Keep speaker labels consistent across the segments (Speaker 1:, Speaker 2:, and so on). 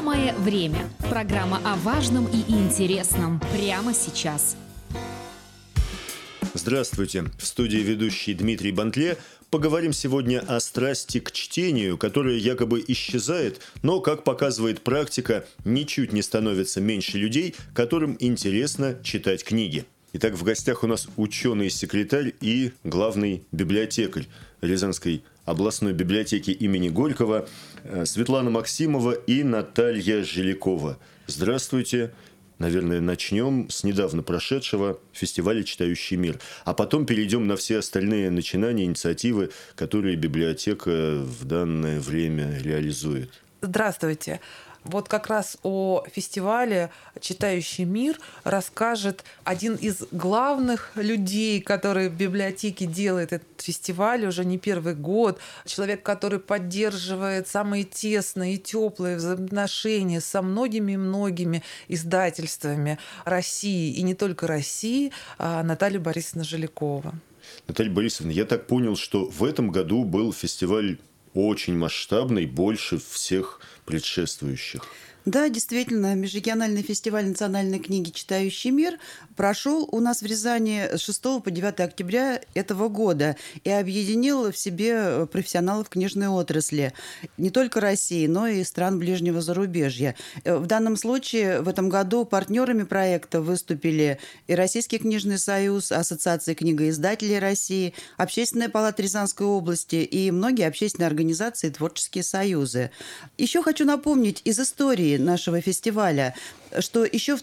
Speaker 1: Самое время. Программа о важном и интересном прямо сейчас.
Speaker 2: Здравствуйте. В студии ведущий Дмитрий Бантле. Поговорим сегодня о страсти к чтению, которая якобы исчезает, но, как показывает практика, ничуть не становится меньше людей, которым интересно читать книги. Итак, в гостях у нас ученый-секретарь и главный библиотекарь Рязанской областной библиотеки имени Горького Светлана Максимова и Наталья Жилякова. Здравствуйте. Наверное, начнем с недавно прошедшего фестиваля «Читающий мир», а потом перейдем на все остальные начинания, инициативы, которые библиотека в данное время реализует.
Speaker 3: Здравствуйте. Вот как раз о фестивале «Читающий мир» расскажет один из главных людей, который в библиотеке делает этот фестиваль уже не первый год. Человек, который поддерживает самые тесные и теплые взаимоотношения со многими-многими издательствами России, и не только России, Наталья Борисовна Жилякова.
Speaker 2: Наталья Борисовна, я так понял, что в этом году был фестиваль очень масштабный, больше всех предшествующих.
Speaker 4: Да, действительно, межрегиональный фестиваль национальной книги «Читающий мир» прошел у нас в Рязани с 6 по 9 октября этого года и объединил в себе профессионалов книжной отрасли не только России, но и стран ближнего зарубежья. В данном случае в этом году партнерами проекта выступили и Российский книжный союз, Ассоциация книгоиздателей России, Общественная палата Рязанской области и многие общественные организации и творческие союзы. Еще хочу напомнить из истории нашего фестиваля, что еще в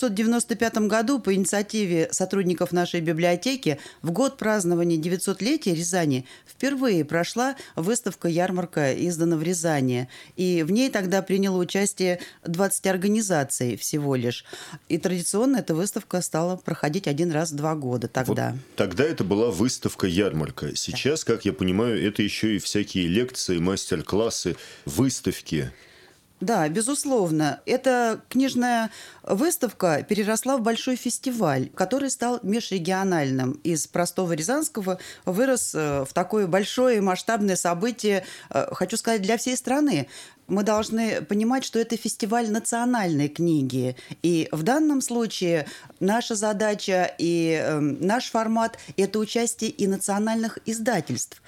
Speaker 4: 1995 году по инициативе сотрудников нашей библиотеки в год празднования 900-летия Рязани впервые прошла выставка-ярмарка, издана в Рязани. И в ней тогда приняло участие 20 организаций всего лишь. И традиционно эта выставка стала проходить один раз в 2 года тогда.
Speaker 2: Вот тогда это была выставка-ярмарка. Сейчас, как я понимаю, это еще и всякие лекции, мастер-классы, выставки.
Speaker 4: Да, безусловно. Эта книжная выставка переросла в большой фестиваль, который стал межрегиональным. Из простого рязанского вырос в такое большое масштабное событие, хочу сказать, для всей страны. Мы должны понимать, что это фестиваль национальной книги. И в данном случае наша задача и наш формат – это участие и национальных издательств,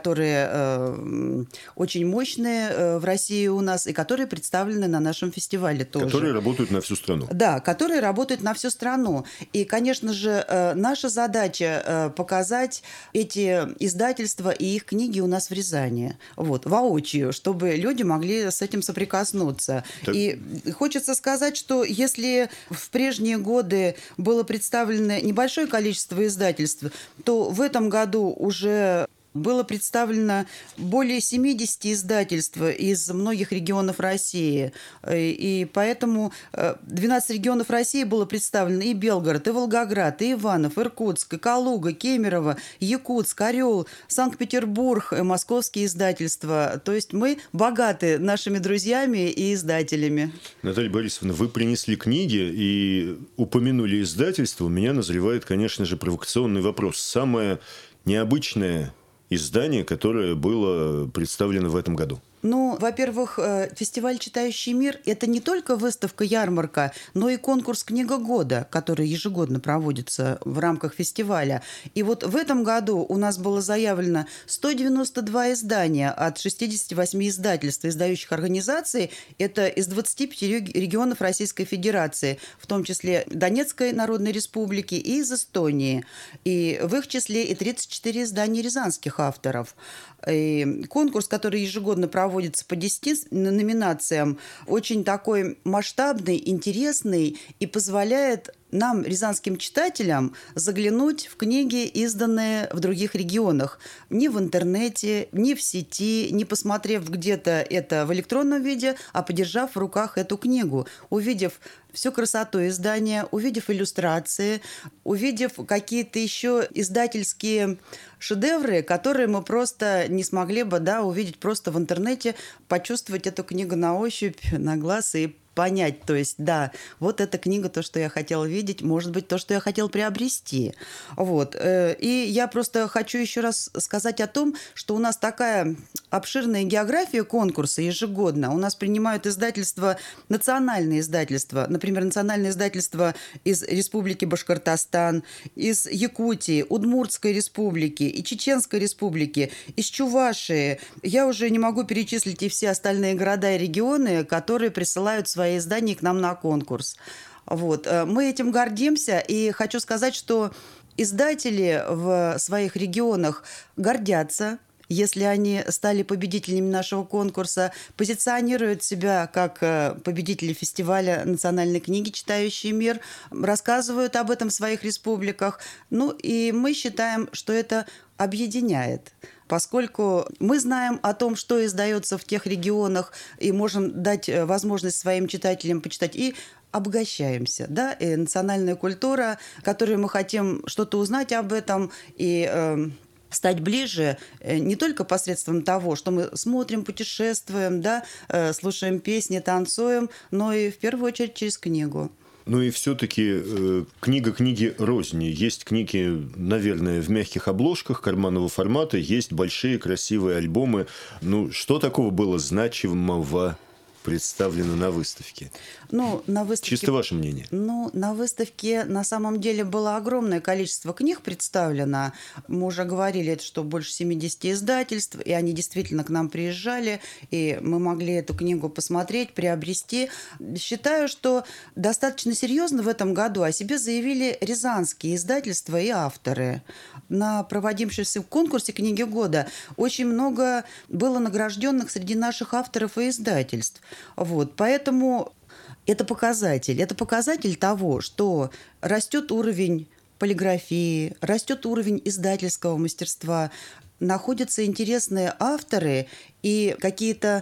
Speaker 4: которые очень мощные в России у нас и которые представлены на нашем фестивале тоже.
Speaker 2: Которые работают на всю страну.
Speaker 4: Да, которые работают на всю страну. И, конечно же, наша задача показать эти издательства и их книги у нас в Рязани. Вот, воочию, чтобы люди могли с этим соприкоснуться. Так. И хочется сказать, что если в прежние годы было представлено небольшое количество издательств, то в этом году уже было представлено более 70 издательств из многих регионов России. И поэтому 12 регионов России было представлено: и Белгород, и Волгоград, и Иванов, Иркутск, и Калуга, Кемерово, Якутск, Орел, Санкт-Петербург, московские издательства. То есть мы богаты нашими друзьями и издателями.
Speaker 2: Наталья Борисовна, вы принесли книги и упомянули издательство. У меня назревает, конечно же, провокационный вопрос. Самое необычное издание, которое было представлено в этом году?
Speaker 4: Ну, во-первых, фестиваль «Читающий мир» – это не только выставка-ярмарка, но и конкурс «Книга года», который ежегодно проводится в рамках фестиваля. И вот в этом году у нас было заявлено 192 издания от 68 издательств, издающих организаций. Это из 25 регионов Российской Федерации, в том числе Донецкой Народной Республики и из Эстонии. И в их числе и 34 издания рязанских авторов. И конкурс, который ежегодно проводится по 10 номинациям, очень такой масштабный, интересный и позволяет нам, рязанским читателям, заглянуть в книги, изданные в других регионах. Ни в интернете, ни в сети, не посмотрев где-то это в электронном виде, а подержав в руках эту книгу, увидев всю красоту издания, увидев иллюстрации, увидев какие-то еще издательские шедевры, которые мы просто не смогли бы увидеть просто в интернете, почувствовать эту книгу на ощупь, на глаз и понять, то есть, да, вот эта книга, то, что я хотела видеть, может быть, то, что я хотела приобрести. Вот. И я просто хочу еще раз сказать о том, что у нас такая обширная география конкурса ежегодно. У нас принимают издательства, национальные издательства, например, национальное издательство из Республики Башкортостан, из Якутии, Удмуртской республики и Чеченской республики, из Чувашии. Я уже не могу перечислить и все остальные города и регионы, которые присылают свои издания к нам на конкурс. Вот. Мы этим гордимся, и хочу сказать, что издатели в своих регионах гордятся, если они стали победителями нашего конкурса, позиционируют себя как победители фестиваля национальной книги «Читающий мир», рассказывают об этом в своих республиках. Ну и мы считаем, что это объединяет, поскольку мы знаем о том, что издается в тех регионах, и можем дать возможность своим читателям почитать, и обогащаемся, да, и национальная культура, которую мы хотим что-то узнать об этом, и стать ближе не только посредством того, что мы смотрим, путешествуем, да, слушаем песни, танцуем, но и в первую очередь через книгу.
Speaker 2: Ну и все-таки книга книги рознь. Есть книги, наверное, в мягких обложках карманного формата, есть большие красивые альбомы. Ну, что такого было значимого представлено на выставке?
Speaker 4: Ну, на выставке...
Speaker 2: Чисто ваше мнение.
Speaker 4: Ну, на выставке на самом деле было огромное количество книг представлено. Мы уже говорили, что больше 70 издательств, и они действительно к нам приезжали, и мы могли эту книгу посмотреть, приобрести. Считаю, что достаточно серьезно в этом году о себе заявили рязанские издательства и авторы. На проводившемся конкурсе «Книги года» очень много было награжденных среди наших авторов и издательств. Вот, поэтому это показатель того, что растет уровень полиграфии, растет уровень издательского мастерства, находятся интересные авторы и какие-то,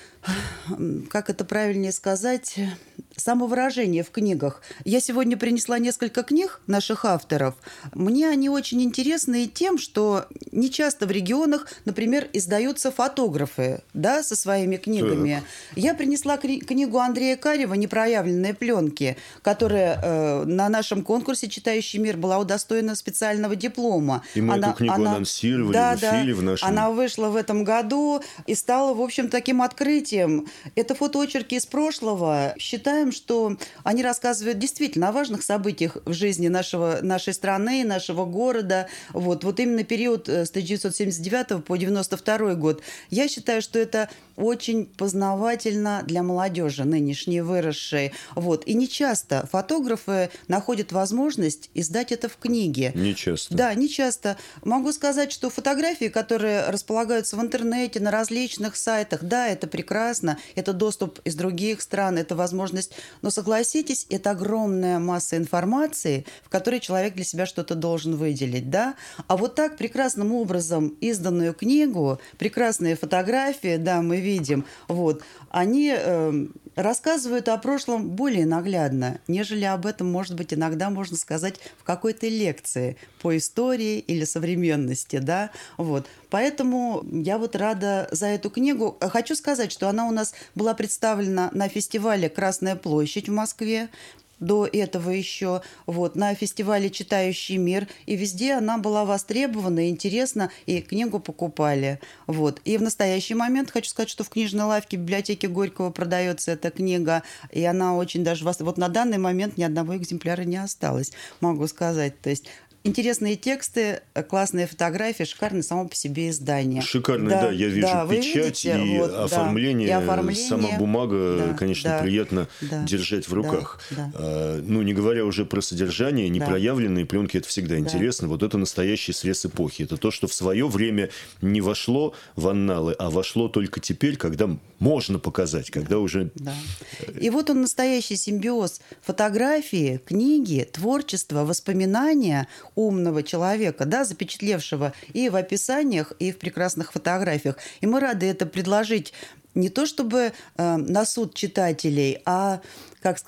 Speaker 4: как это правильнее сказать, самовыражение в книгах. Я сегодня принесла несколько книг наших авторов. Мне они очень интересны и тем, что не часто в регионах, например, издаются фотографы, да, со своими книгами. Так. Я принесла книгу Андрея Карева «Непроявленные пленки», которая на нашем конкурсе «Читающий мир» была удостоена специального диплома.
Speaker 2: И мы эту книгу анонсировали в эфире в нашем...
Speaker 4: Она вышла в этом году и стала, в общем, таким открытием. Это фотоочерки из прошлого. Считаем, что они рассказывают действительно о важных событиях в жизни нашей страны, нашего города. Вот именно период с 1979 по 1992 год. Я считаю, что это очень познавательно для молодежи, нынешней, выросшей. Вот. И не часто фотографы находят возможность издать это в книге.
Speaker 2: Не часто.
Speaker 4: Да, не часто. Могу сказать, что фотографии, которые располагаются в интернете, на различных сайтах, да, это прекрасно, это доступ из других стран, это возможность. Но согласитесь, это огромная масса информации, в которой человек для себя что-то должен выделить, да. А вот так прекрасным образом изданную книгу, прекрасные фотографии, да, мы видим, вот, они рассказывают о прошлом более наглядно, нежели об этом, может быть, иногда можно сказать в какой-то лекции по истории или современности, да, вот. Поэтому я вот рада за эту книгу. Хочу сказать, что она у нас была представлена на фестивале «Красная площадь» в Москве, до этого еще, вот, на фестивале «Читающий мир», и везде она была востребована, интересна, и книгу покупали. Вот. И в настоящий момент хочу сказать, что в книжной лавке библиотеки Горького продается эта книга, и она очень даже... Вот на данный момент ни одного экземпляра не осталось, могу сказать. То есть интересные тексты, классные фотографии, шикарное само по себе издание.
Speaker 2: Шикарное, да, я вижу печать видите, и, вот, оформление, да, и оформление, сама бумага, да, конечно, да, приятно держать в руках. Да, да. Ну, не говоря уже про содержание, непроявленные пленки, это всегда интересно. Вот это настоящий срез эпохи. Это то, что в свое время не вошло в анналы, а вошло только теперь, когда можно показать, когда уже...
Speaker 4: Да. И вот он настоящий симбиоз фотографии, книги, творчества, воспоминания умного человека, да, запечатлевшего и в описаниях, и в прекрасных фотографиях. И мы рады это предложить не то чтобы на суд читателей, а, как сказать,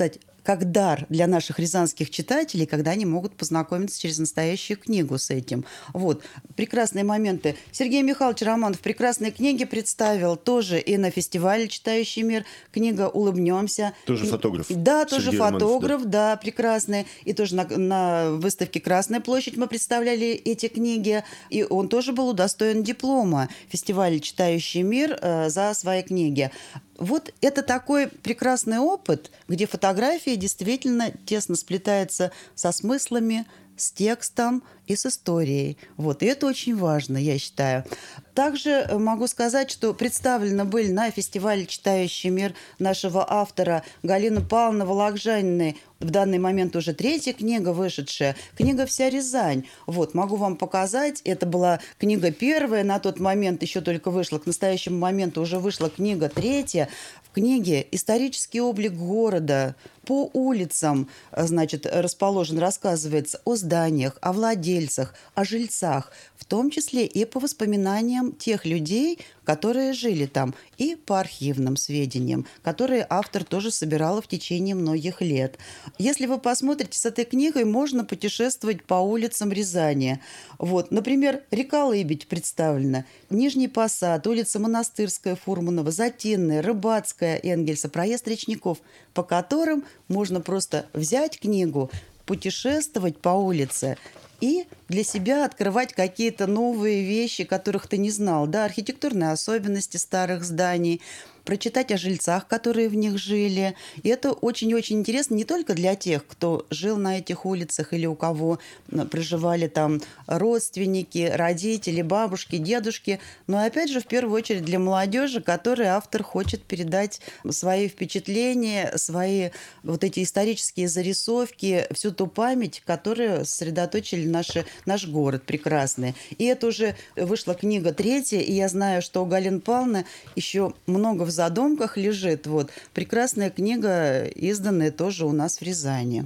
Speaker 4: как дар для наших рязанских читателей, когда они могут познакомиться через настоящую книгу с этим. Вот. Прекрасные моменты. Сергей Михайлович Романов прекрасные книги представил тоже и на фестивале «Читающий мир». Книга «Улыбнемся».
Speaker 2: Тоже фотограф.
Speaker 4: Да, тоже
Speaker 2: Сергей
Speaker 4: фотограф,
Speaker 2: Романов,
Speaker 4: да, прекрасный. И тоже на выставке «Красная площадь» мы представляли эти книги. И он тоже был удостоен диплома фестиваля «Читающий мир» за свои книги. Вот это такой прекрасный опыт, где фотография действительно тесно сплетается со смыслами, с текстом и с историей. Вот. И это очень важно, я считаю. Также могу сказать, что представлены были на фестивале «Читающий мир» нашего автора Галины Павловны Вологжаниной. В данный момент уже 3-я книга вышедшая. Книга «Вся Рязань». Вот, могу вам показать. Это была книга 1-я, на тот момент еще только вышла. К настоящему моменту уже вышла книга 3-я. В книге исторический облик города по улицам, значит, расположен, рассказывается о зданиях, о владельцах, о жильцах, в том числе и по воспоминаниям тех людей, которые жили там, и по архивным сведениям, которые автор тоже собирала в течение многих лет. Если вы посмотрите, с этой книгой можно путешествовать по улицам Рязани. Вот, например, река Лыбедь представлена, Нижний Посад, улица Монастырская, Фурманова, Затинная, Рыбацкая, Энгельса, проезд Речников, по которым можно просто взять книгу, путешествовать по улице и для себя открывать какие-то новые вещи, которых ты не знал. Да, архитектурные особенности старых зданий, прочитать о жильцах, которые в них жили. И это очень-очень интересно не только для тех, кто жил на этих улицах или у кого проживали там родственники, родители, бабушки, дедушки, но опять же в первую очередь для молодежи, которой автор хочет передать свои впечатления, свои вот эти исторические зарисовки, всю ту память, которую сосредоточили наш город прекрасный. И это уже вышла книга 3-я, и я знаю, что у Галины Павловны еще много в задумках лежит. Вот. Прекрасная книга, изданная тоже у нас в Рязани.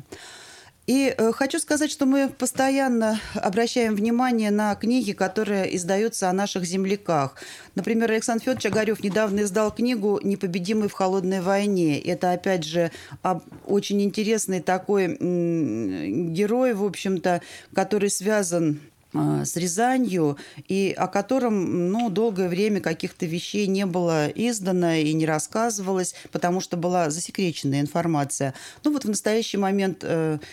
Speaker 4: И хочу сказать, что мы постоянно обращаем внимание на книги, которые издаются о наших земляках. Например, Александр Федорович Огарев недавно издал книгу «Непобедимый в холодной войне». Это, опять же, очень интересный такой герой, в общем-то, который связан с Рязанью, и о котором долгое время каких-то вещей не было издано и не рассказывалось, потому что была засекреченная информация. Вот в настоящий момент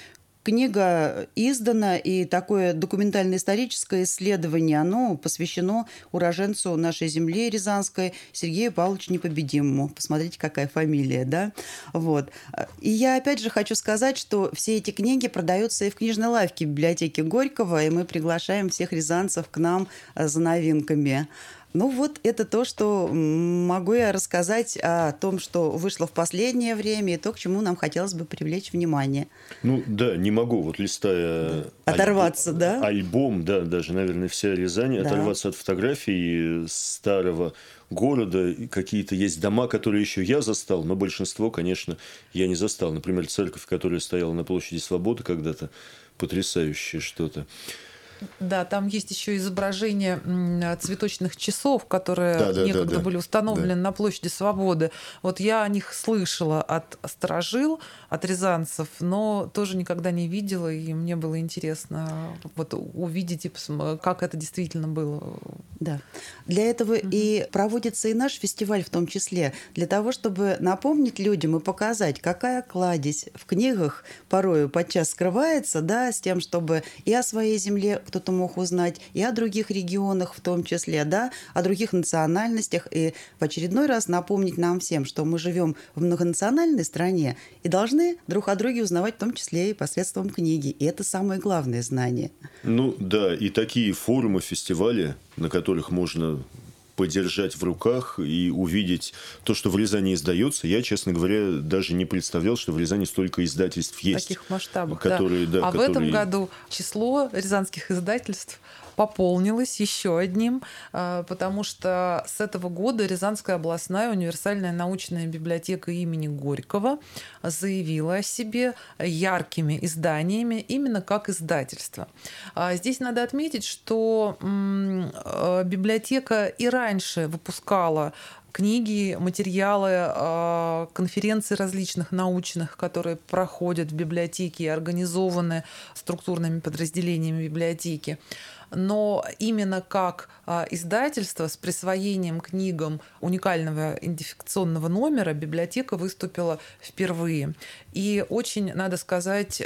Speaker 4: книга издана, и такое документально-историческое исследование, оно посвящено уроженцу нашей земли рязанской Сергею Павловичу Непобедимому. Посмотрите, какая фамилия, да? Вот. И я опять же хочу сказать, что все эти книги продаются и в книжной лавке библиотеки Горького, и мы приглашаем всех рязанцев к нам за новинками. Вот это то, что могу я рассказать о том, что вышло в последнее время, и то, к чему нам хотелось бы привлечь внимание.
Speaker 2: Да, не могу, листая
Speaker 4: оторваться, да?
Speaker 2: Альбом, да, даже, наверное, «Вся Рязань», да. Оторваться от фотографий старого города. Какие-то есть дома, которые еще я застал, но большинство, конечно, я не застал. Например, церковь, которая стояла на площади Свободы когда-то, потрясающее что-то.
Speaker 3: Да, там есть еще изображение цветочных часов, которые некогда были установлены на площади Свободы. Я о них слышала от старожил, от рязанцев, но тоже никогда не видела, и мне было интересно увидеть, как это действительно было.
Speaker 4: Да. Для этого и проводится и наш фестиваль в том числе, для того, чтобы напомнить людям и показать, какая кладезь в книгах порою подчас скрывается, да, с тем, чтобы и о своей земле кто-то мог узнать, и о других регионах в том числе, да, о других национальностях, и в очередной раз напомнить нам всем, что мы живем в многонациональной стране и должны друг о друге узнавать в том числе и посредством книги. И это самое главное знание.
Speaker 2: Да, и такие форумы, фестивали, на которых можно подержать в руках и увидеть то, что в Рязани издается. Я, честно говоря, даже не представлял, что в Рязани столько издательств есть.
Speaker 3: В таких масштабах,
Speaker 2: которые,
Speaker 3: да. В этом году число рязанских издательств пополнилось еще одним, потому что с этого года Рязанская областная универсальная научная библиотека имени Горького заявила о себе яркими изданиями именно как издательство. Здесь надо отметить, что библиотека и раньше выпускала книги, материалы, конференции различных научных, которые проходят в библиотеке и организованы структурными подразделениями библиотеки. Но именно как издательство с присвоением книгам уникального идентификационного номера библиотека выступила впервые. И очень, надо сказать,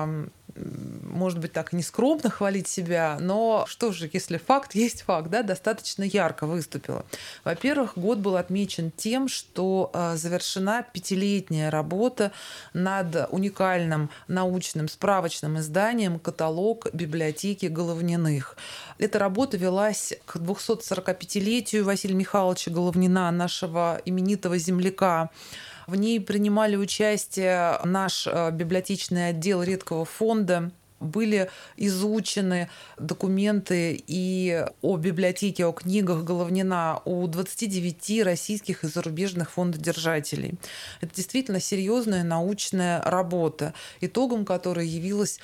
Speaker 3: может быть, так нескромно хвалить себя, но что же, если факт есть факт, да, достаточно ярко выступила. Во-первых, год был отмечен тем, что завершена 5-летняя работа над уникальным научным справочным изданием «Каталог библиотеки Головниных». Эта работа велась к 245-летию Василия Михайловича Головнина, нашего именитого земляка. В ней принимали участие наш библиотечный отдел редкого фонда. Были изучены документы и о библиотеке, о книгах Головнина у 29 российских и зарубежных фондодержателей. Это действительно серьезная научная работа, итогом которой явилось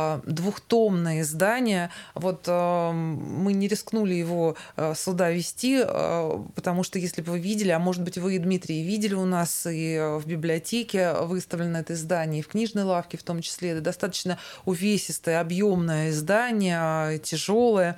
Speaker 3: двухтомное издание. Вот мы не рискнули его сюда вести, потому что если бы вы видели, а может быть вы, Дмитрий, видели у нас и в библиотеке выставлено это издание, и в книжной лавке в том числе, это достаточно увесистое, объемное издание, тяжелое,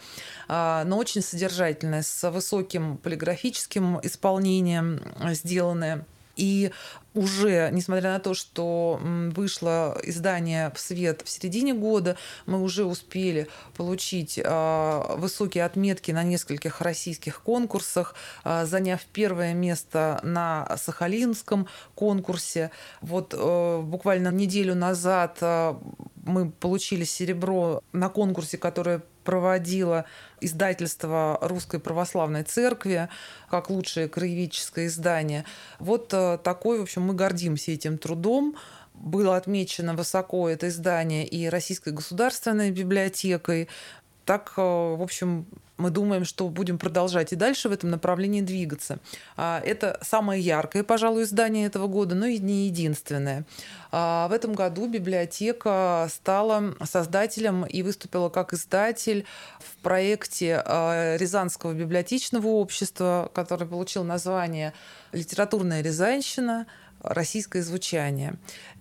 Speaker 3: но очень содержательное, с высоким полиграфическим исполнением сделанное. И уже, несмотря на то, что вышло издание в свет в середине года, мы уже успели получить высокие отметки на нескольких российских конкурсах, заняв первое место на Сахалинском конкурсе. Вот буквально неделю назад мы получили серебро на конкурсе, который проводило издательство Русской Православной Церкви как лучшее краеведческое издание. Вот такой, в общем, мы гордимся этим трудом. Было отмечено высоко это издание и Российской государственной библиотекой. Так, в общем, мы думаем, что будем продолжать и дальше в этом направлении двигаться. Это самое яркое, пожалуй, издание этого года, но и не единственное. В этом году библиотека стала создателем и выступила как издатель в проекте Рязанского библиотечного общества, который получил название «Литературная Рязанщина. Российское звучание».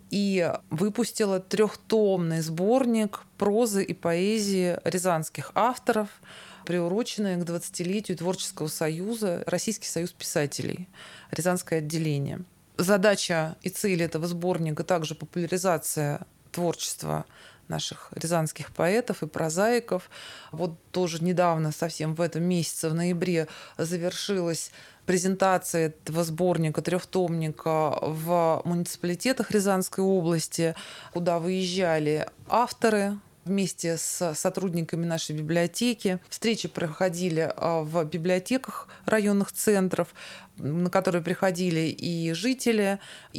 Speaker 3: И выпустила 3-томный сборник прозы и поэзии рязанских авторов, приуроченные к 20-летию Творческого союза, Российский союз писателей, Рязанское отделение. Задача и цель этого сборника также популяризация творчества наших рязанских поэтов и прозаиков. Вот тоже недавно, совсем в этом месяце, в ноябре, завершилась презентация этого сборника, 3-томника в муниципалитетах Рязанской области, куда выезжали авторы вместе с сотрудниками нашей библиотеки. Встречи проходили в библиотеках районных центров, на которые приходили и жители,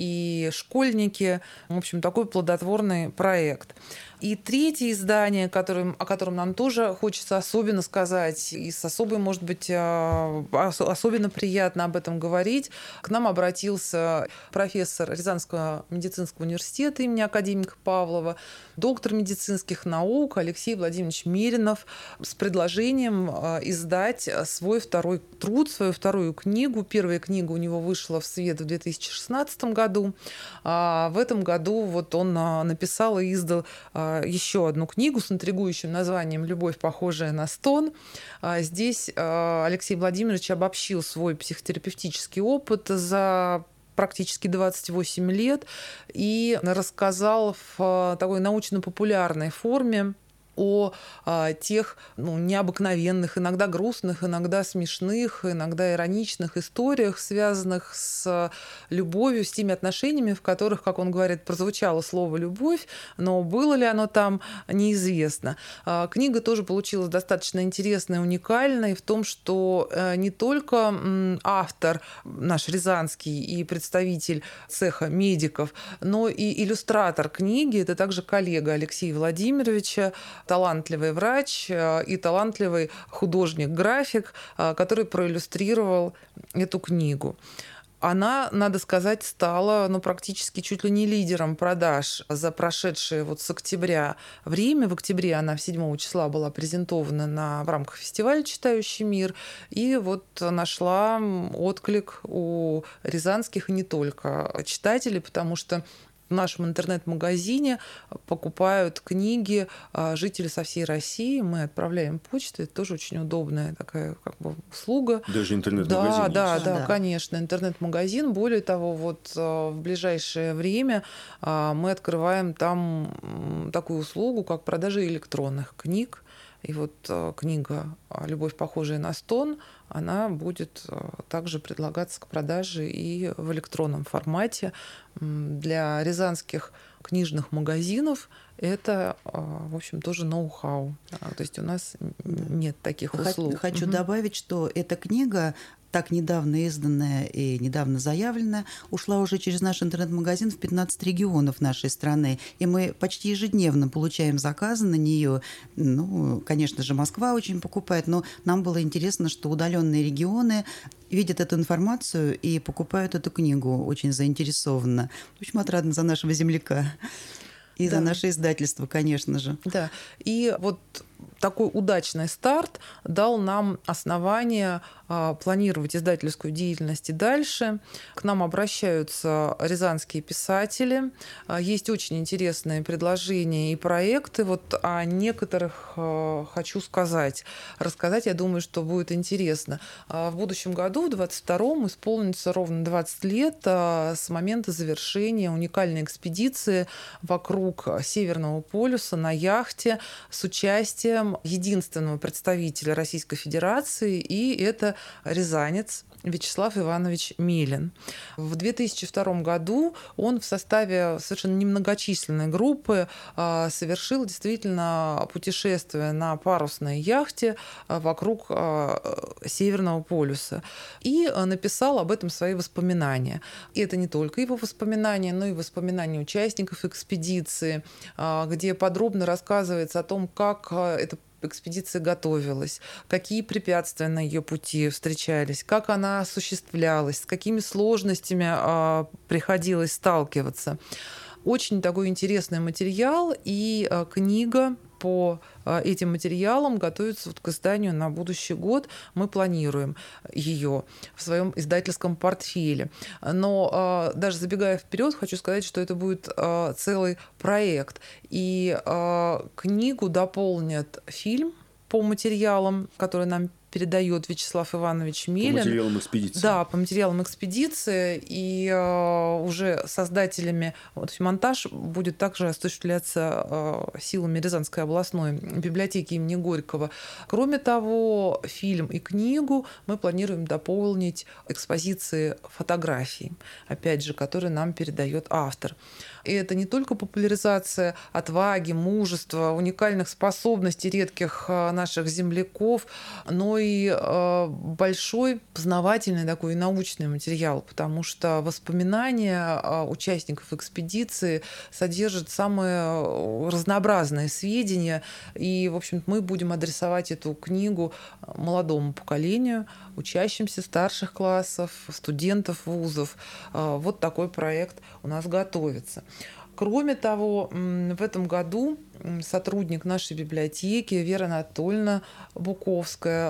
Speaker 3: и школьники. В общем, такой плодотворный проект. И третье издание, о котором нам тоже хочется особенно сказать, и с особой, может быть, особенно приятно об этом говорить, к нам обратился профессор Рязанского медицинского университета имени академика Павлова, доктор медицинских наук Алексей Владимирович Меринов с предложением издать свой второй труд, свою вторую книгу. Первая книга у него вышла в свет в 2016 году. А в этом году вот он написал и издал еще одну книгу с интригующим названием «Любовь, похожая на стон». Здесь Алексей Владимирович обобщил свой психотерапевтический опыт за практически 28 лет и рассказал в такой научно-популярной форме о тех необыкновенных, иногда грустных, иногда смешных, иногда ироничных историях, связанных с любовью, с теми отношениями, в которых, как он говорит, прозвучало слово «любовь», но было ли оно там, неизвестно. Книга тоже получилась достаточно интересной, уникальной в том, что не только автор наш рязанский и представитель цеха медиков, но и иллюстратор книги, это также коллега Алексея Владимировича, талантливый врач и талантливый художник-график, который проиллюстрировал эту книгу. Она, надо сказать, стала практически чуть ли не лидером продаж за прошедшие с октября время. В октябре она 7 числа была презентована в рамках фестиваля «Читающий мир» и нашла отклик у рязанских и не только читателей, потому что в нашем интернет-магазине покупают книги жители со всей России. Мы отправляем почту. Это тоже очень удобная такая услуга.
Speaker 2: Даже интернет-магазин.
Speaker 3: Да, конечно. Интернет-магазин. Более того, в ближайшее время мы открываем там такую услугу, как продажа электронных книг. И книга «Любовь, похожая на стон», она будет также предлагаться к продаже и в электронном формате. Для рязанских книжных магазинов это, в общем, тоже ноу-хау. То есть у нас нет таких услуг.
Speaker 4: Хочу добавить, что эта книга, так недавно изданная и недавно заявленная, ушла уже через наш интернет-магазин в 15 регионов нашей страны. И мы почти ежедневно получаем заказы на нее. Конечно же, Москва очень покупает, но нам было интересно, что удаленные регионы видят эту информацию и покупают эту книгу очень заинтересованно. В общем, отрадно за нашего земляка. И за наше издательство, конечно же.
Speaker 3: Да. И такой удачный старт дал нам основание планировать издательскую деятельность и дальше. К нам обращаются рязанские писатели. Есть очень интересные предложения и проекты. О некоторых хочу рассказать, я думаю, что будет интересно. В будущем году, в 2022-м, исполнится ровно 20 лет с момента завершения уникальной экспедиции вокруг Северного полюса на яхте с участием единственного представителя Российской Федерации, и это рязанец Вячеслав Иванович Мелин. В 2002 году он в составе совершенно немногочисленной группы совершил действительно путешествие на парусной яхте вокруг Северного полюса и написал об этом свои воспоминания. И это не только его воспоминания, но и воспоминания участников экспедиции, где подробно рассказывается о том, как эта экспедиция готовилась, какие препятствия на ее пути встречались, как она осуществлялась, с какими сложностями приходилось сталкиваться. Очень такой интересный материал, и книга по этим материалам готовится к изданию на будущий год. Мы планируем ее в своем издательском портфеле. Но даже забегая вперед, хочу сказать, что это будет целый проект. И книгу дополнит фильм по материалам, который нам передает Вячеслав Иванович Мелин.
Speaker 2: По материалам экспедиции.
Speaker 3: Да, по материалам экспедиции. И уже создателями монтаж будет также осуществляться силами Рязанской областной библиотеки имени Горького. Кроме того, фильм и книгу мы планируем дополнить экспозиции фотографий, опять же, которые нам передает автор. И это не только популяризация отваги, мужества, уникальных способностей редких наших земляков, но и большой познавательный такой научный материал, потому что воспоминания участников экспедиции содержат самые разнообразные сведения. И, в общем, мы будем адресовать эту книгу молодому поколению, учащимся старших классов, студентов вузов. Вот такой проект у нас готовится. Кроме того, в этом году сотрудник нашей библиотеки Вера Анатольевна Буковская,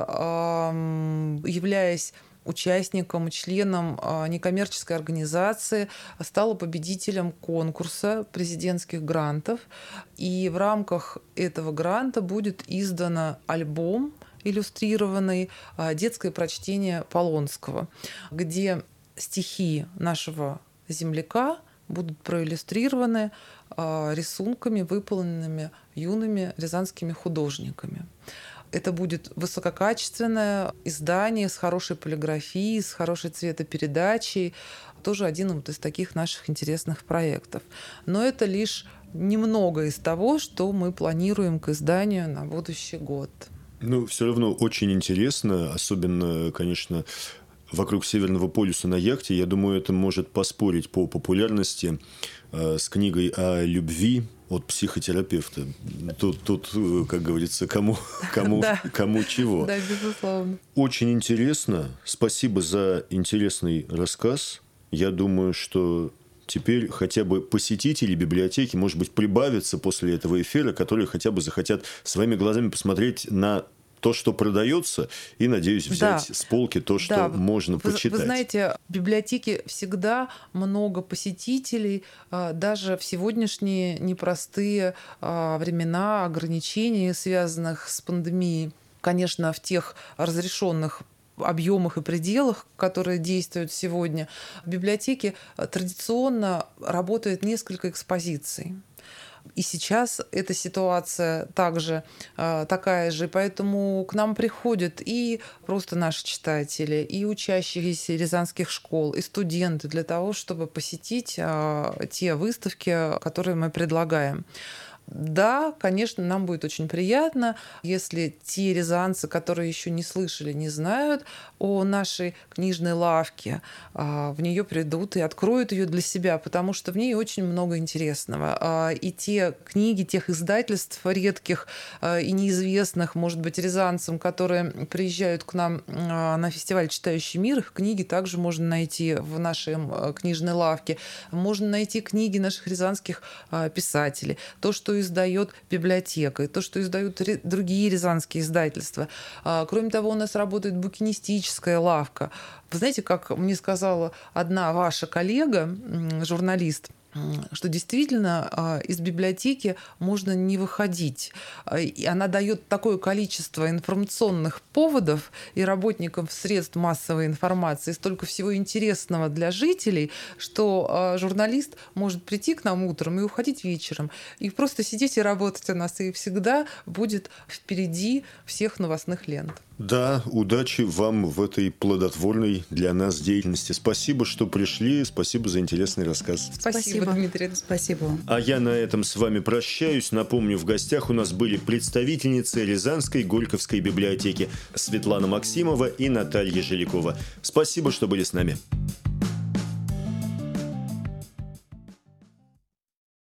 Speaker 3: являясь участником и членом некоммерческой организации, стала победителем конкурса президентских грантов. И в рамках этого гранта будет издан альбом иллюстрированный «Детское прочтение Полонского», где стихи нашего земляка будут проиллюстрированы рисунками, выполненными юными рязанскими художниками. Это будет высококачественное издание с хорошей полиграфией, с хорошей цветопередачей. Тоже один из таких наших интересных проектов. Но это лишь немного из того, что мы планируем к изданию на будущий год.
Speaker 2: Все равно очень интересно, особенно, конечно, вокруг Северного полюса на яхте. Я думаю, это может поспорить по популярности с книгой о любви от психотерапевта. Тут, как говорится, кому чего.
Speaker 3: Да, безусловно.
Speaker 2: Очень интересно. Спасибо за интересный рассказ. я думаю, что теперь хотя бы посетители библиотеки, может быть, прибавятся после этого эфира, которые хотя бы захотят своими глазами посмотреть на то, что продается, и, надеюсь, взять с полки то, что можно почитать.
Speaker 3: Вы знаете, в библиотеке всегда много посетителей, даже в сегодняшние непростые времена ограничений, связанных с пандемией. Конечно, в тех разрешенных объемах и пределах, которые действуют сегодня, в библиотеке традиционно работает несколько экспозиций. И сейчас эта ситуация также такая же, поэтому к нам приходят и просто наши читатели, и учащиеся рязанских школ, и студенты для того, чтобы посетить те выставки, которые мы предлагаем. Да, конечно, нам будет очень приятно, если те рязанцы, которые еще не слышали, не знают о нашей книжной лавке, в нее придут и откроют ее для себя, потому что в ней очень много интересного. И те книги, тех издательств редких и неизвестных, может быть, рязанцам, которые приезжают к нам на фестиваль «Читающий мир», их книги также можно найти в нашей книжной лавке. Можно найти книги наших рязанских писателей. То, что издает библиотека, и то, что издают другие рязанские издательства. Кроме того, у нас работает букинистическая лавка. Вы знаете, как мне сказала одна ваша коллега, журналист, что действительно из библиотеки можно не выходить. И она дает такое количество информационных поводов и работникам средств массовой информации, столько всего интересного для жителей, что журналист может прийти к нам утром и уходить вечером, и просто сидеть и работать у нас, и всегда будет впереди всех новостных лент.
Speaker 2: Да, удачи вам в этой плодотворной для нас деятельности. Спасибо, что пришли, спасибо за интересный рассказ.
Speaker 3: Спасибо, Дмитрий.
Speaker 4: Спасибо.
Speaker 2: А я на этом с вами прощаюсь. Напомню, в гостях у нас были представительницы Рязанской Горьковской библиотеки Светлана Максимова и Наталья Жилякова. Спасибо, что были с нами.